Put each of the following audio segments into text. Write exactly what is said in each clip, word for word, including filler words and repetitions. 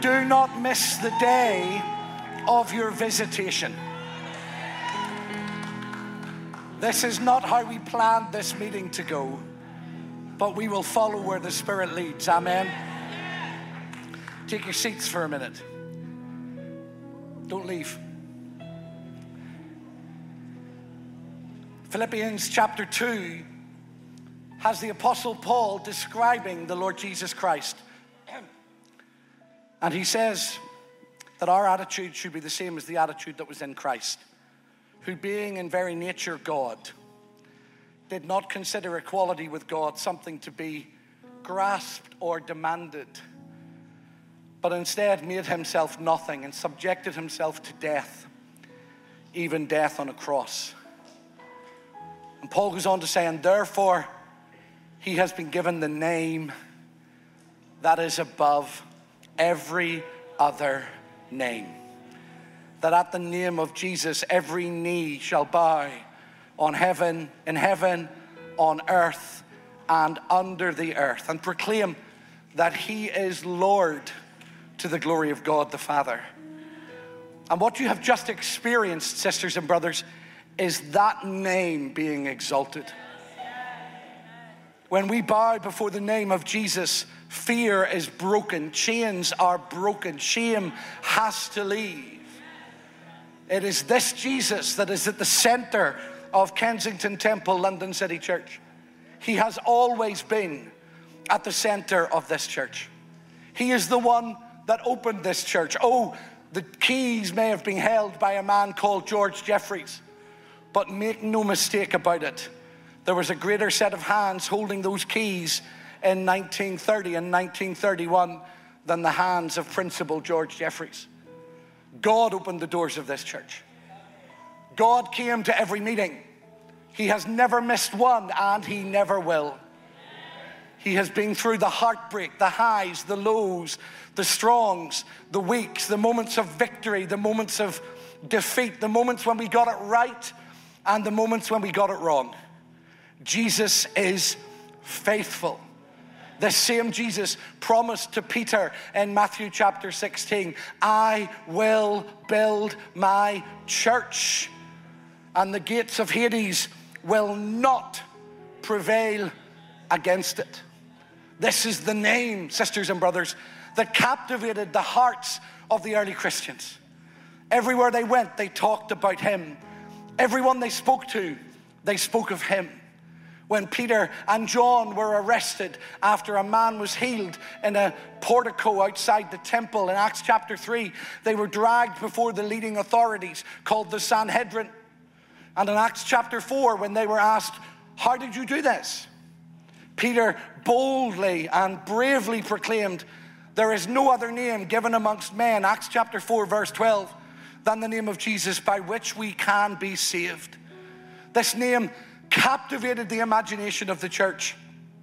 Do not miss the day of your visitation. This is not how we planned this meeting to go, but we will follow where the Spirit leads. Amen. Take your seats for a minute. Don't leave. Philippians chapter two has the Apostle Paul describing the Lord Jesus Christ. And he says that our attitude should be the same as the attitude that was in Christ, who being in very nature God, did not consider equality with God something to be grasped or demanded, but instead made himself nothing and subjected himself to death, even death on a cross. And Paul goes on to say, and therefore he has been given the name that is above every other name, that at the name of Jesus every knee shall bow on heaven, in heaven, on earth, and under the earth, and proclaim that he is Lord to the glory of God the Father. And what you have just experienced, sisters and brothers, is that name being exalted. When we bow before the name of Jesus, fear is broken, chains are broken, shame has to leave. It is this Jesus that is at the center of Kensington Temple, London City Church. He has always been at the center of this church. He is the one that opened this church. Oh, the keys may have been held by a man called George Jeffreys, but make no mistake about it, there was a greater set of hands holding those keys in nineteen thirty and nineteen thirty-one than the hands of Principal George Jeffreys. God opened the doors of this church. God came to every meeting. He has never missed one, and he never will. He has been through the heartbreak, the highs, the lows, the strongs, the weaks, the moments of victory, the moments of defeat, the moments when we got it right, and the moments when we got it wrong. Jesus is faithful. The same Jesus promised to Peter in Matthew chapter sixteen, I will build my church, and the gates of Hades will not prevail against it. This is the name, sisters and brothers, that captivated the hearts of the early Christians. Everywhere they went, they talked about him. Everyone they spoke to, they spoke of him. When Peter and John were arrested after a man was healed in a portico outside the temple in Acts chapter three, they were dragged before the leading authorities called the Sanhedrin. And in Acts chapter four, when they were asked, how did you do this? Peter boldly and bravely proclaimed, there is no other name given amongst men, Acts chapter four, verse twelve, than the name of Jesus by which we can be saved. This name captivated the imagination of the church.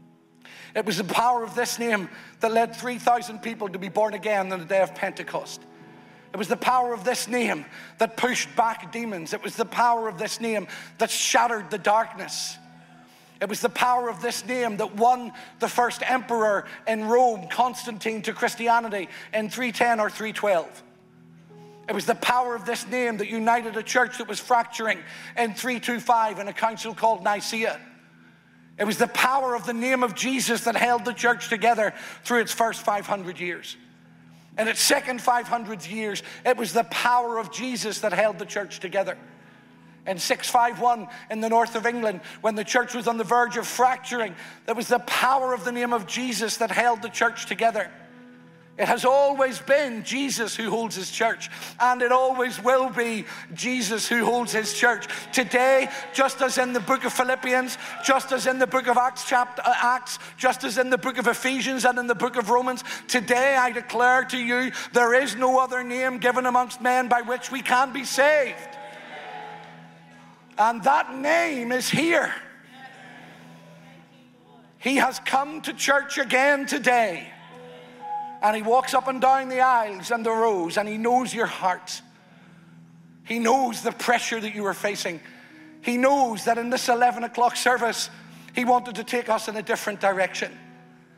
It was the power of this name that led three thousand people to be born again on the day of Pentecost. It was the power of this name that pushed back demons. It was the power of this name that shattered the darkness. It was the power of this name that won the first emperor in Rome, Constantine, to Christianity in three ten or three twelve. It was the power of this name that united a church that was fracturing in three twenty-five in a council called Nicaea. It was the power of the name of Jesus that held the church together through its first five hundred years. In its second five hundred years, it was the power of Jesus that held the church together. In six fifty-one in the north of England, when the church was on the verge of fracturing, it was the power of the name of Jesus that held the church together. It has always been Jesus who holds his church, and it always will be Jesus who holds his church. Today, just as in the book of Philippians, just as in the book of Acts, chapter, uh, Acts, just as in the book of Ephesians and in the book of Romans, today I declare to you, there is no other name given amongst men by which we can be saved. And that name is here. He has come to church again today. And he walks up and down the aisles and the rows, and he knows your heart. He knows the pressure that you are facing. He knows that in this eleven o'clock service, he wanted to take us in a different direction.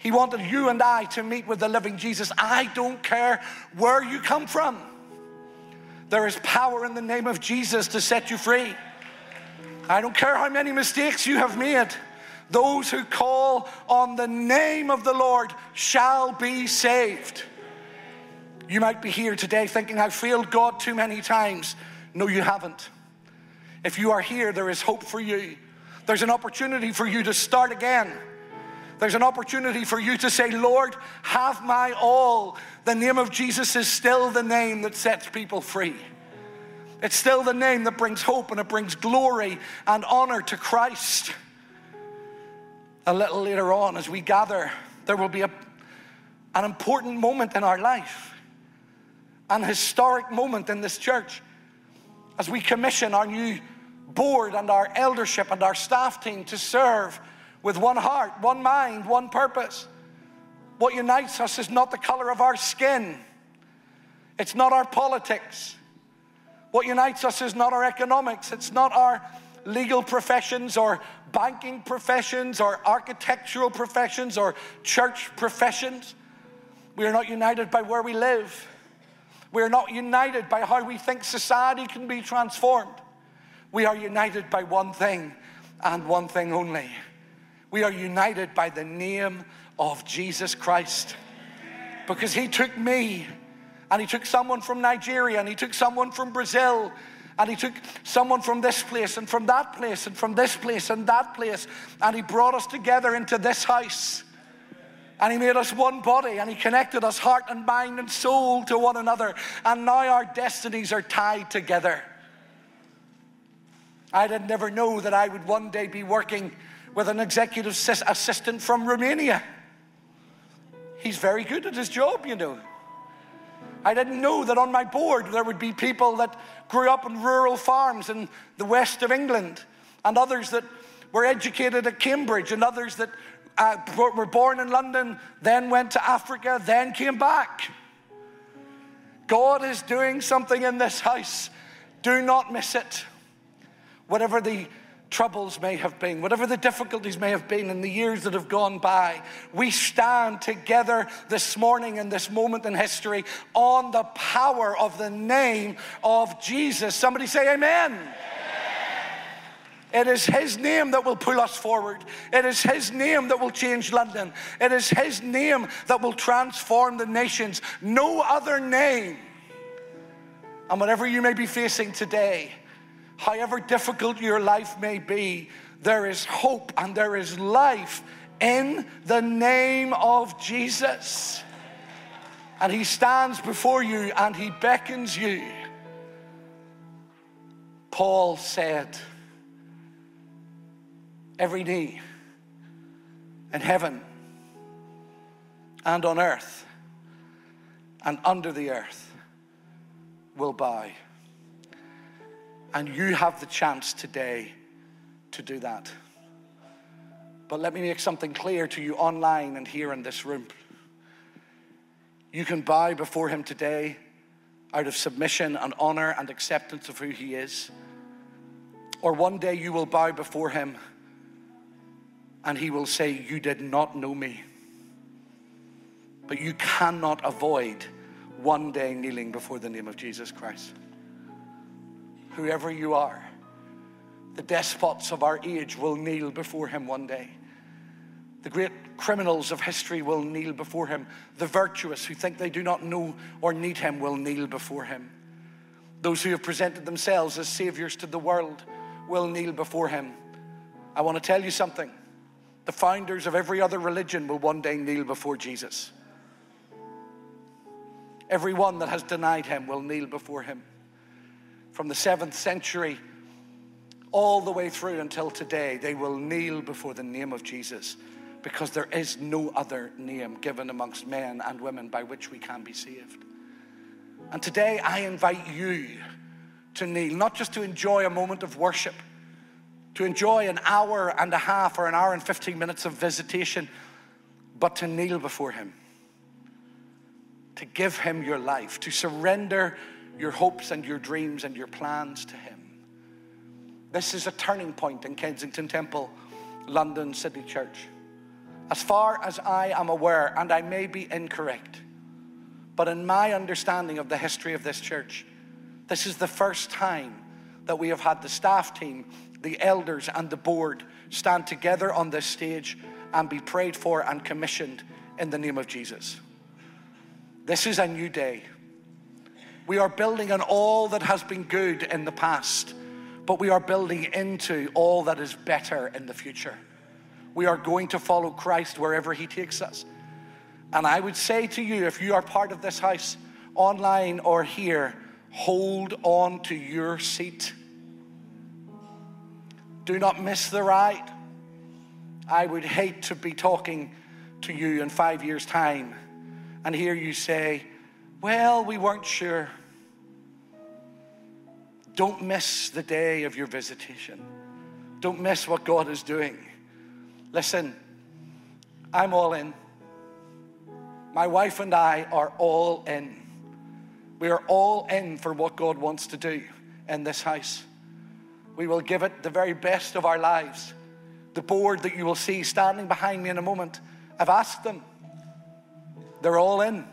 He wanted you and I to meet with the living Jesus. I don't care where you come from. There is power in the name of Jesus to set you free. I don't care how many mistakes you have made. Those who call on the name of the Lord shall be saved. You might be here today thinking, I've failed God too many times. No, you haven't. If you are here, there is hope for you. There's an opportunity for you to start again. There's an opportunity for you to say, Lord, have my all. The name of Jesus is still the name that sets people free. It's still the name that brings hope, and it brings glory and honor to Christ. A little later on, as we gather, there will be a, an important moment in our life, an historic moment in this church, as we commission our new board and our eldership and our staff team to serve with one heart, one mind, one purpose. What unites us is not the color of our skin. It's not our politics. What unites us is not our economics. It's not our legal professions or banking professions or architectural professions or church professions. We are not united by where we live. We are not united by how we think society can be transformed. We are united by one thing and one thing only. We are united by the name of Jesus Christ. Because he took me, and he took someone from Nigeria, and he took someone from Brazil, and he took someone from this place and from that place and from this place and that place, and he brought us together into this house. And he made us one body, and he connected us heart and mind and soul to one another. And now our destinies are tied together. I did never know that I would one day be working with an executive assistant from Romania. He's very good at his job, you know. I didn't know that on my board there would be people that grew up in rural farms in the west of England, and others that were educated at Cambridge, and others that uh, were born in London, then went to Africa, then came back. God is doing something in this house. Do not miss it. Whatever the troubles may have been, whatever the difficulties may have been in the years that have gone by, we stand together this morning in this moment in history on the power of the name of Jesus. Somebody say amen. Amen. It is his name that will pull us forward. It is his name that will change London. It is his name that will transform the nations. No other name. And whatever you may be facing today, however difficult your life may be, there is hope and there is life in the name of Jesus. And he stands before you and he beckons you. Paul said, every knee in heaven and on earth and under the earth will bow. And you have the chance today to do that. But let me make something clear to you online and here in this room. You can bow before him today out of submission and honor and acceptance of who he is. Or one day you will bow before him and he will say, you did not know me. But you cannot avoid one day kneeling before the name of Jesus Christ. Whoever you are, the despots of our age will kneel before him one day. The great criminals of history will kneel before him. The virtuous who think they do not know or need him will kneel before him. Those who have presented themselves as saviors to the world will kneel before him. I want to tell you something. The founders of every other religion will one day kneel before Jesus. Everyone that has denied him will kneel before him. From the seventh century all the way through until today, they will kneel before the name of Jesus, because there is no other name given amongst men and women by which we can be saved. And today I invite you to kneel, not just to enjoy a moment of worship, to enjoy an hour and a half or an hour and fifteen minutes of visitation, but to kneel before him, to give him your life, to surrender your hopes and your dreams and your plans to him. This is a turning point in Kensington Temple, London City Church. As far as I am aware, and I may be incorrect, but in my understanding of the history of this church, this is the first time that we have had the staff team, the elders, and the board stand together on this stage and be prayed for and commissioned in the name of Jesus. This is a new day. We are building on all that has been good in the past, but we are building into all that is better in the future. We are going to follow Christ wherever he takes us. And I would say to you, if you are part of this house, online or here, hold on to your seat. Do not miss the ride. I would hate to be talking to you in five years' time and hear you say, well, we weren't sure. Don't miss the day of your visitation. Don't miss what God is doing. Listen, I'm all in. My wife and I are all in. We are all in for what God wants to do in this house. We will give it the very best of our lives. The board that you will see standing behind me in a moment, I've asked them. They're all in.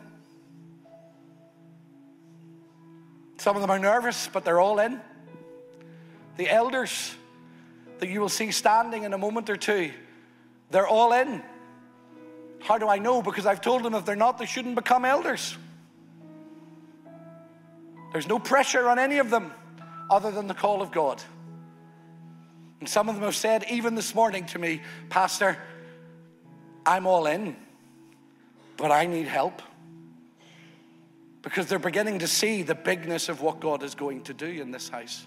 Some of them are nervous, but they're all in. The elders that you will see standing in a moment or two, they're all in. How do I know? Because I've told them if they're not, they shouldn't become elders. There's no pressure on any of them other than the call of God. And some of them have said, even this morning to me, Pastor, I'm all in, but I need help. Because they're beginning to see the bigness of what God is going to do in this house.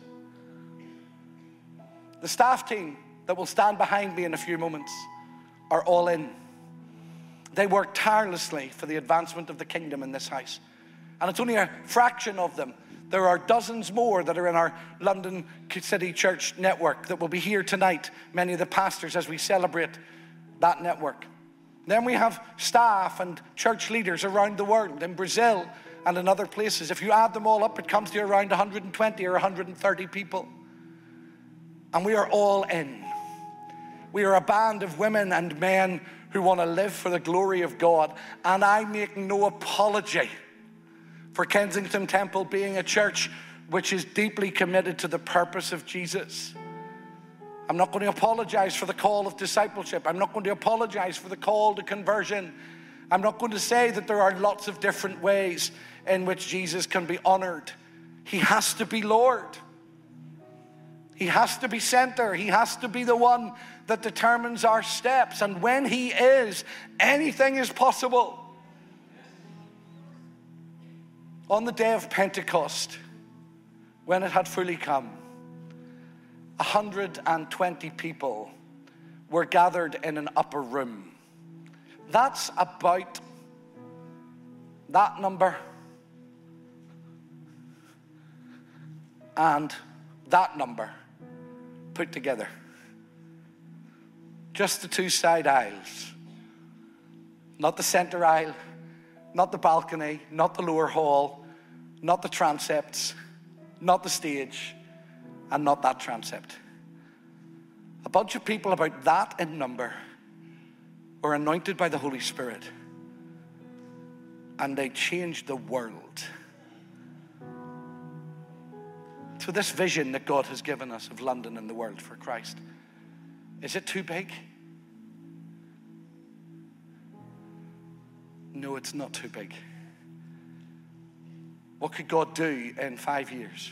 The staff team that will stand behind me in a few moments are all in. They work tirelessly for the advancement of the kingdom in this house. And it's only a fraction of them. There are dozens more that are in our London City Church network that will be here tonight, many of the pastors, as we celebrate that network. Then we have staff and church leaders around the world, in Brazil and in other places. If you add them all up, it comes to around one hundred twenty or one hundred thirty people. And we are all in. We are a band of women and men who want to live for the glory of God. And I make no apology for Kensington Temple being a church which is deeply committed to the purpose of Jesus. I'm not going to apologize for the call of discipleship. I'm not going to apologize for the call to conversion. I'm not going to say that there are lots of different ways in which Jesus can be honored. He has to be Lord. He has to be center. He has to be the one that determines our steps. And when he is, anything is possible. On the day of Pentecost, when it had fully come, one hundred twenty people were gathered in an upper room. That's about that number and that number put together. Just the two side aisles. Not the center aisle, not the balcony, not the lower hall, not the transepts, not the stage, and not that transept. A bunch of people about that in number were anointed by the Holy Spirit, and they changed the world. So this vision that God has given us of London and the world for Christ, is it too big? No, it's not too big. What could God do in five years?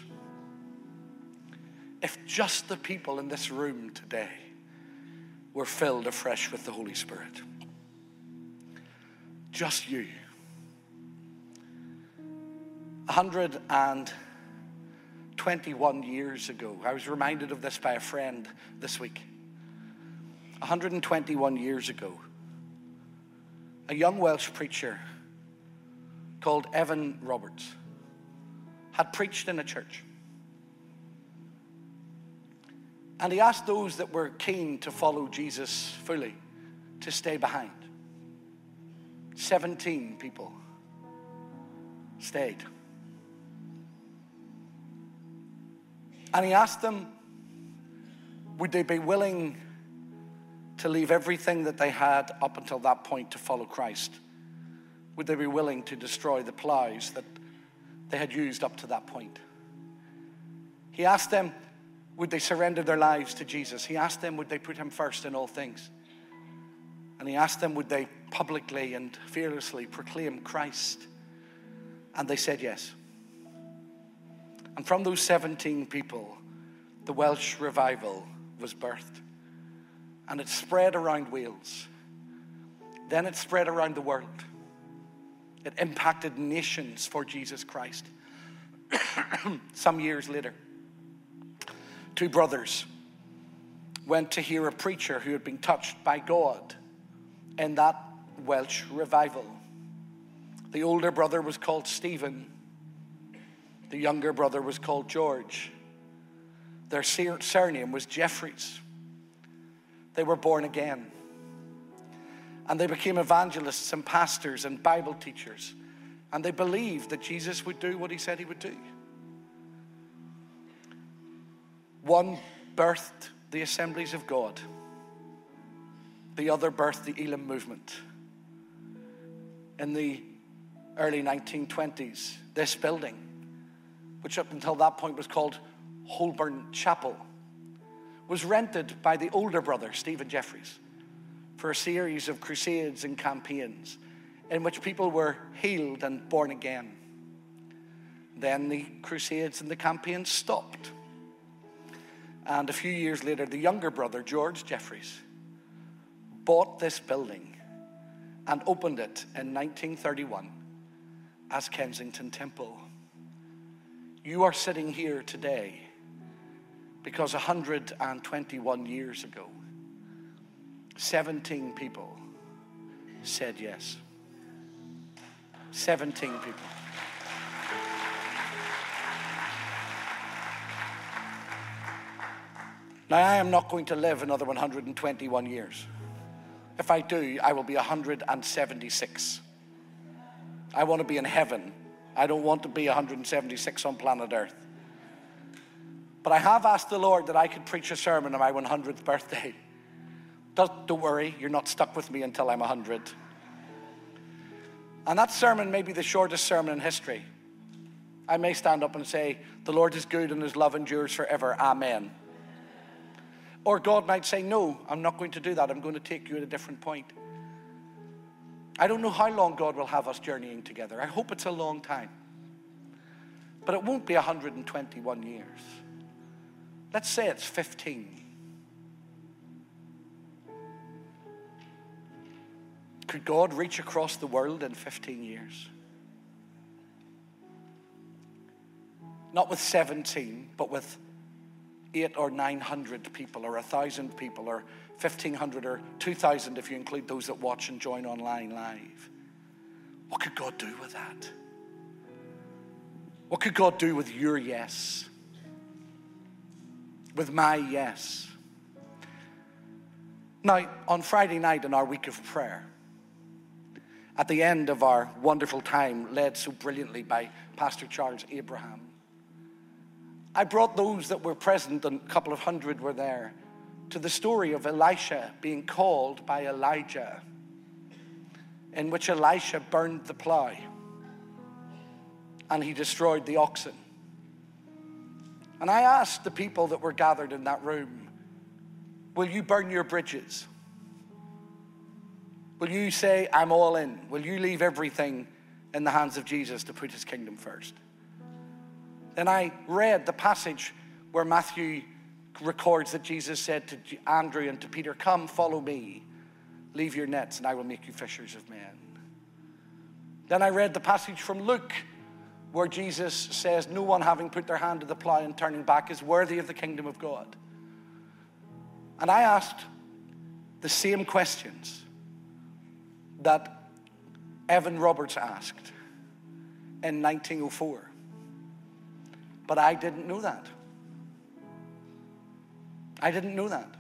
If just the people in this room today were filled afresh with the Holy Spirit. Just you. one hundred twenty-one years ago, I was reminded of this by a friend this week. one hundred twenty-one years ago, a young Welsh preacher called Evan Roberts had preached in a church. And he asked those that were keen to follow Jesus fully to stay behind. seventeen people stayed. And he asked them, would they be willing to leave everything that they had up until that point to follow Christ? Would they be willing to destroy the plows that they had used up to that point? He asked them, would they surrender their lives to Jesus? He asked them, would they put him first in all things? And he asked them, would they publicly and fearlessly proclaim Christ? And they said yes. And from those seventeen people, the Welsh revival was birthed. And it spread around Wales. Then it spread around the world. It impacted nations for Jesus Christ. Some years later, two brothers went to hear a preacher who had been touched by God in that Welsh revival. The older brother was called Stephen. The younger brother was called George. Their surname was Jeffreys. They were born again. And they became evangelists and pastors and Bible teachers. And they believed that Jesus would do what he said he would do. One birthed the Assemblies of God. The other birthed the Elim movement. In the early nineteen twenties, this building, which up until that point was called Holborn Chapel, was rented by the older brother, Stephen Jeffreys, for a series of crusades and campaigns in which people were healed and born again. Then the crusades and the campaigns stopped. And a few years later, the younger brother, George Jeffreys, bought this building and opened it in nineteen thirty-one as Kensington Temple. You are sitting here today because one hundred twenty-one years ago, seventeen people said yes. seventeen people. Now, I am not going to live another one hundred twenty-one years. If I do, I will be one hundred seventy-six. I want to be in heaven. I don't want to be one hundred seventy-six on planet Earth. But I have asked the Lord that I could preach a sermon on my one hundredth birthday. Don't, don't worry, you're not stuck with me until I'm one hundred. And that sermon may be the shortest sermon in history. I may stand up and say, the Lord is good and his love endures forever. Amen. Or God might say, no, I'm not going to do that. I'm going to take you at a different point. I don't know how long God will have us journeying together. I hope it's a long time. But it won't be one hundred twenty-one years. Let's say it's fifteen. Could God reach across the world in fifteen years? Not with seventeen, but with eight or nine hundred people, or a thousand people, or fifteen hundred, or two thousand if you include those that watch and join online live. What could God do with that? What could God do with your yes? With my yes? Now, on Friday night in our week of prayer, at the end of our wonderful time led so brilliantly by Pastor Charles Abraham, I brought those that were present, and a couple of hundred were there, to the story of Elisha being called by Elijah, in which Elisha burned the plow and he destroyed the oxen. And I asked the people that were gathered in that room, will you burn your bridges? Will you say, I'm all in? Will you leave everything in the hands of Jesus to put his kingdom first? Then I read the passage where Matthew records that Jesus said to Andrew and to Peter, come, follow me. Leave your nets and I will make you fishers of men. Then I read the passage from Luke where Jesus says, no one having put their hand to the plow and turning back is worthy of the kingdom of God. And I asked the same questions that Evan Roberts asked in nineteen oh four. But I didn't know that. I didn't know that.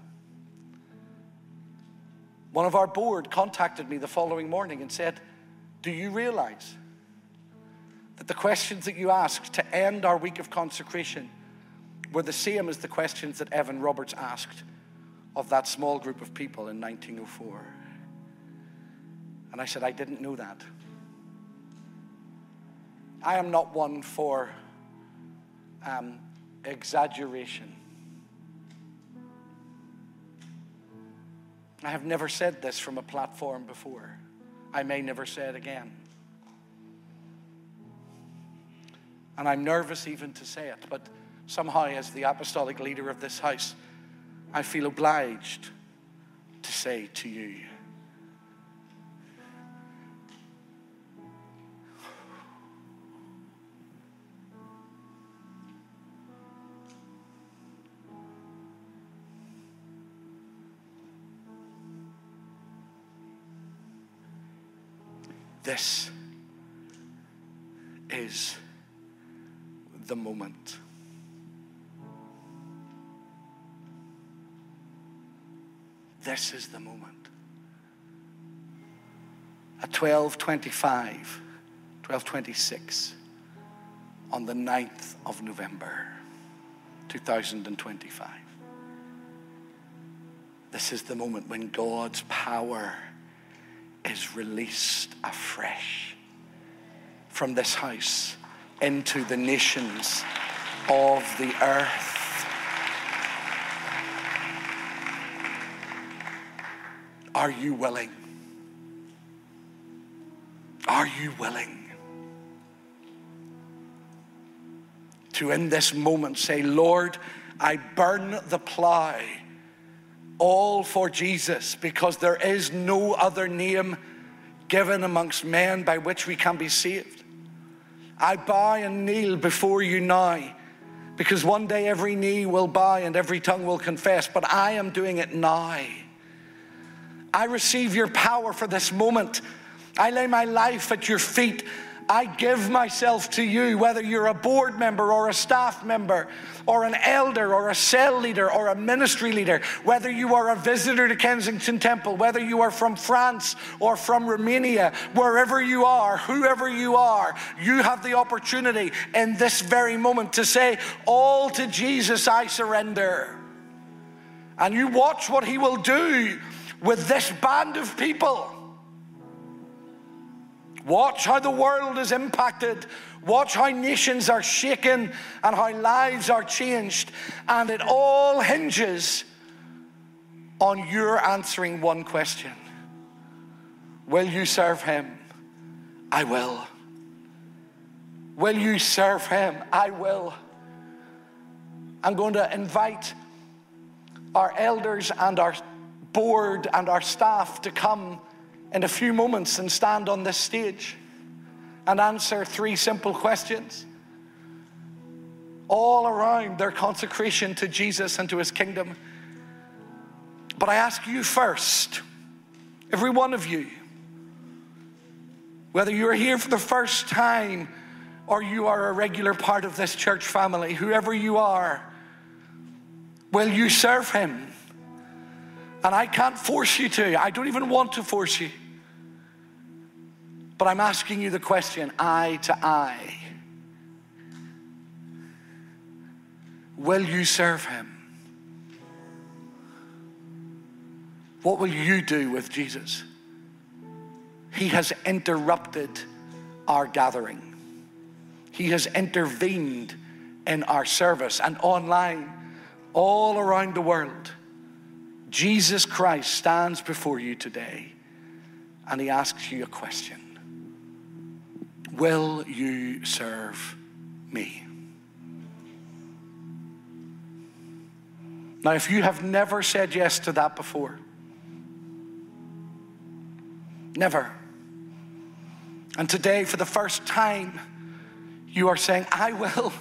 One of our board contacted me the following morning and said, do you realize that the questions that you asked to end our week of consecration were the same as the questions that Evan Roberts asked of that small group of people in nineteen oh four. And I said, I didn't know that. I am not one for um, exaggeration. I have never said this from a platform before. I may never say it again. And I'm nervous even to say it, but somehow as the apostolic leader of this house, I feel obliged to say to you, this is the moment. This is the moment. At twelve twenty-five, twelve twenty-six, on the ninth of November, two thousand twenty-five. This is the moment when God's power is released afresh from this house into the nations of the earth. Are you willing? Are you willing to, in this moment, say, Lord, I burn the plow, all for Jesus, because there is no other name given amongst men by which we can be saved. I bow and kneel before you now, because one day every knee will bow and every tongue will confess, but I am doing it now. I receive your power for this moment. I lay my life at your feet. I give myself to you, whether you're a board member or a staff member or an elder or a cell leader or a ministry leader, whether you are a visitor to Kensington Temple, whether you are from France or from Romania, wherever you are, whoever you are, you have the opportunity in this very moment to say, all to Jesus I surrender. And you watch what he will do with this band of people. Watch how the world is impacted. Watch how nations are shaken and how lives are changed. And it all hinges on your answering one question. Will you serve him? I will. Will you serve him? I will. I'm going to invite our elders and our board and our staff to come in a few moments and stand on this stage and answer three simple questions all around their consecration to Jesus and to his kingdom. But I ask you first, every one of you, whether you're here for the first time or you are a regular part of this church family, whoever you are, will you serve him? And I can't force you to. I don't even want to force you. But I'm asking you the question, eye to eye. Will you serve him? What will you do with Jesus? He has interrupted our gathering. He has intervened in our service and online, all around the world. Jesus Christ stands before you today and he asks you a question. Will you serve me? Now, if you have never said yes to that before, never, and today for the first time you are saying, I will,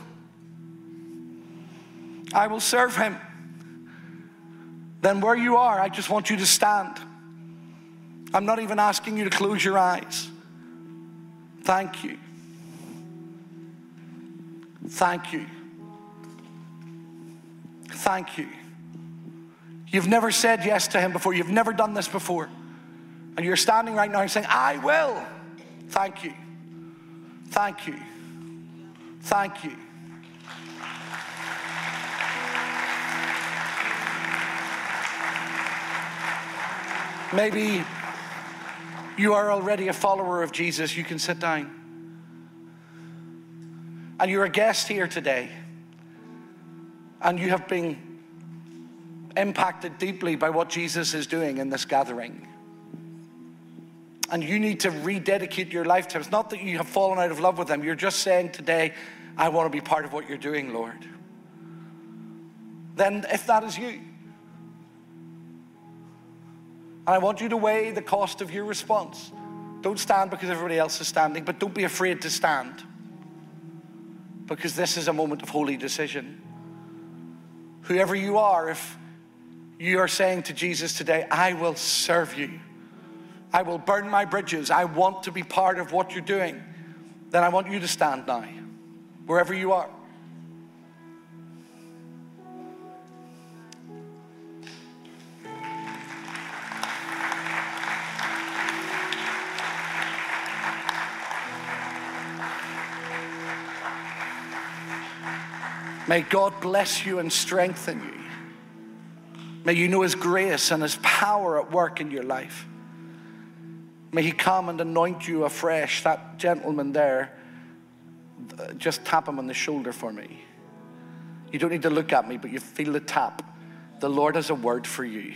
I will serve him, then where you are, I just want you to stand. I'm not even asking you to close your eyes. Thank you. Thank you. Thank you. You've never said yes to him before. You've never done this before. And you're standing right now and saying, I will. Thank you. Thank you. Thank you. Maybe you are already a follower of Jesus. You can sit down. And you're a guest here today. And you have been impacted deeply by what Jesus is doing in this gathering. And you need to rededicate your life to him. It's not that you have fallen out of love with him. You're just saying today, I want to be part of what you're doing, Lord. Then if that is you, and I want you to weigh the cost of your response. Don't stand because everybody else is standing, but don't be afraid to stand, because this is a moment of holy decision. Whoever you are, if you are saying to Jesus today, I will serve you, I will burn my bridges, I want to be part of what you're doing, then I want you to stand now, wherever you are. May God bless you and strengthen you. May you know his grace and his power at work in your life. May he come and anoint you afresh. That gentleman there, just tap him on the shoulder for me. You don't need to look at me, but you feel the tap. The Lord has a word for you.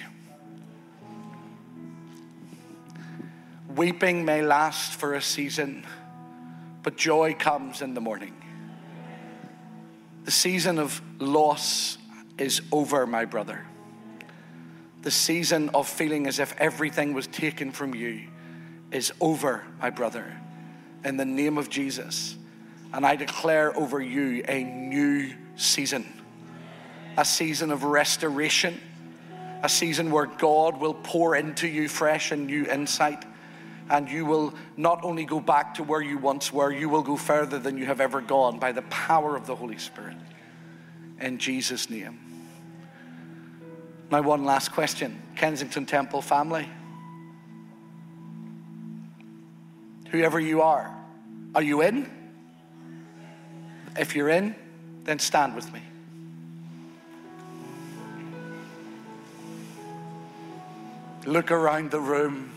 Weeping may last for a season, but joy comes in the morning. The season of loss is over, my brother. The season of feeling as if everything was taken from you is over, my brother, in the name of Jesus. And I declare over you a new season, a season of restoration, a season where God will pour into you fresh and new insight. And you will not only go back to where you once were, you will go further than you have ever gone by the power of the Holy Spirit. In Jesus' name. Now, one last question. Kensington Temple family. Whoever you are, are you in? If you're in, then stand with me. Look around the room.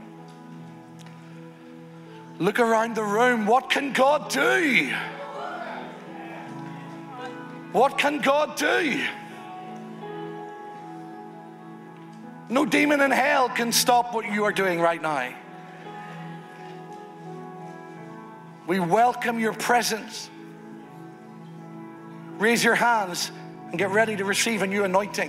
Look around the room. What can God do? What can God do? No demon in hell can stop what you are doing right now. We welcome your presence. Raise your hands and get ready to receive a new anointing.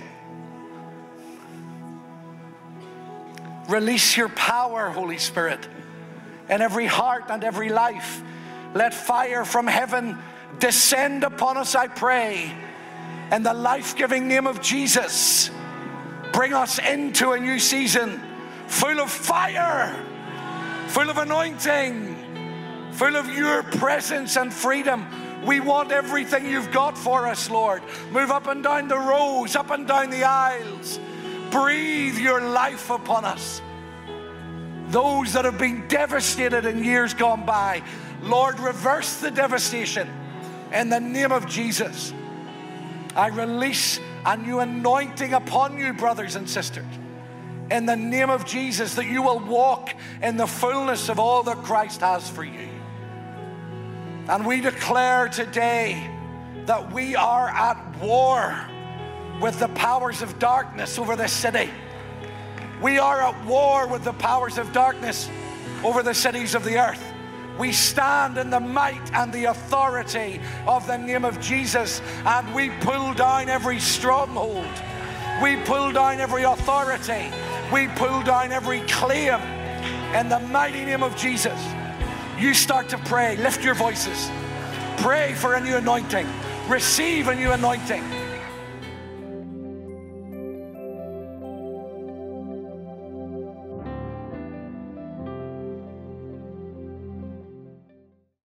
Release your power, Holy Spirit, in every heart and every life. Let fire from heaven descend upon us, I pray, in the life-giving name of Jesus. Bring us into a new season full of fire, full of anointing, full of your presence and freedom. We want everything you've got for us, Lord. Move up and down the rows, up and down the aisles. Breathe your life upon us. Those that have been devastated in years gone by, Lord, reverse the devastation in the name of Jesus. I release a new anointing upon you, brothers and sisters, in the name of Jesus, that you will walk in the fullness of all that Christ has for you. And we declare today that we are at war with the powers of darkness over this city. We are at war with the powers of darkness over the cities of the earth. We stand in the might and the authority of the name of Jesus, and we pull down every stronghold. We pull down every authority. We pull down every claim in the mighty name of Jesus. You start to pray. Lift your voices. Pray for a new anointing. Receive a new anointing.